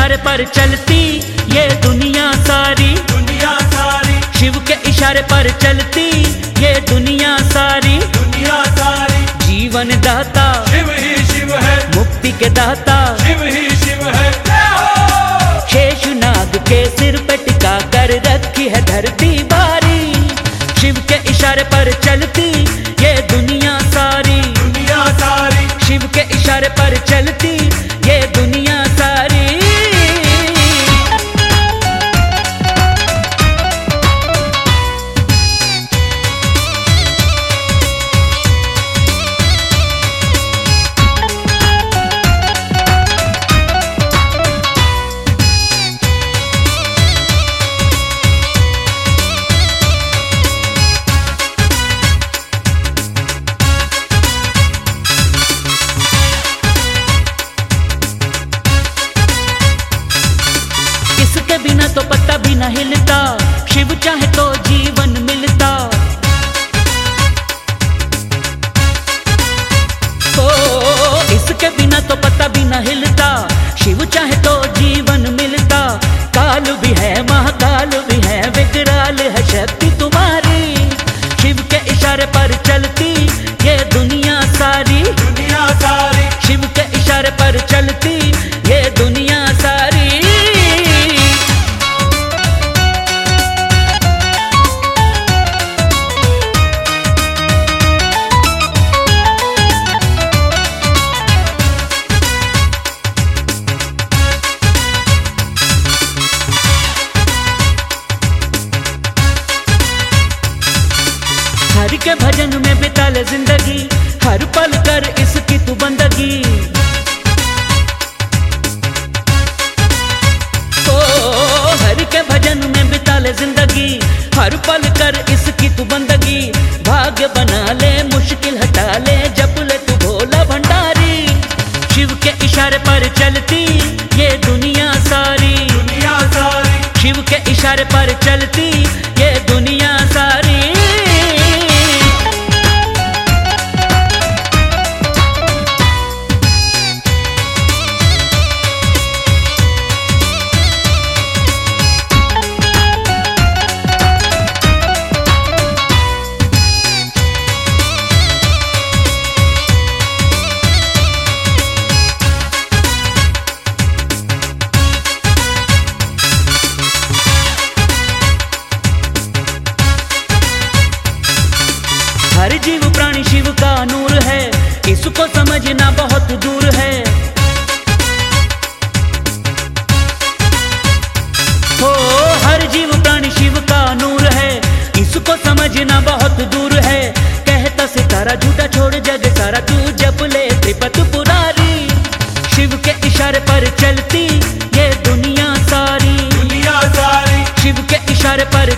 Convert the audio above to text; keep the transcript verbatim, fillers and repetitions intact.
इशारे पर चलती ये दुनिया सारी, दुनिया सारी शिव के इशारे पर चलती ये दुनिया सारी, दुनिया सारी जीवन दाता शिव ही शिव है, मुक्ति के दाता शिव ही शिव है। शेषनाग के सिर पे टिका कर रखी है धरती भारी, शिव के इशारे पर चलती ये दुनिया सारी, दुनिया सारी शिव के इशारे पर चलती ये दुनिया सारी। इसके बिना तो पत्ता भी न हिलता, शिव चाहे तो जीवन मिलता। ओ, इसके बिना तो पत्ता भी न हिलता, शिव चाहे तो जीवन मिलता। काल भी है महाकाल भी है, विकराल है शक्ति तुम्हारी, शिव के इशारे पर चलती ये दुनिया सारी, दुनिया सारी शिव के इशारे पर चलती ये दुनिया सारी। हरि के भजन में बिता ले जिंदगी, हर पल कर इसकी तू बंदगी। ओ हरि के भजन में बिता ले जिंदगी, हर पल कर इसकी तू बंदगी। भाग्य बना ले मुश्किल हटा ले, जप ले तू भोला भंडारी, शिव के इशारे पर चलती ये दुनिया सारी, दुनिया सारी शिव के इशारे पर चलती ये दुनिया सारी। हर जीव प्राणी शिव का नूर है, इसको समझना बहुत दूर है। हो हर जीव प्राणी शिव का नूर है, इसको समझना बहुत दूर है। कहता सितारा झूठा छोड़ जग सारा, तू जप ले त्रिपत पुरारी, शिव के इशारे पर चलती ये दुनिया सारी, दुनिया सारी शिव के इशारे पर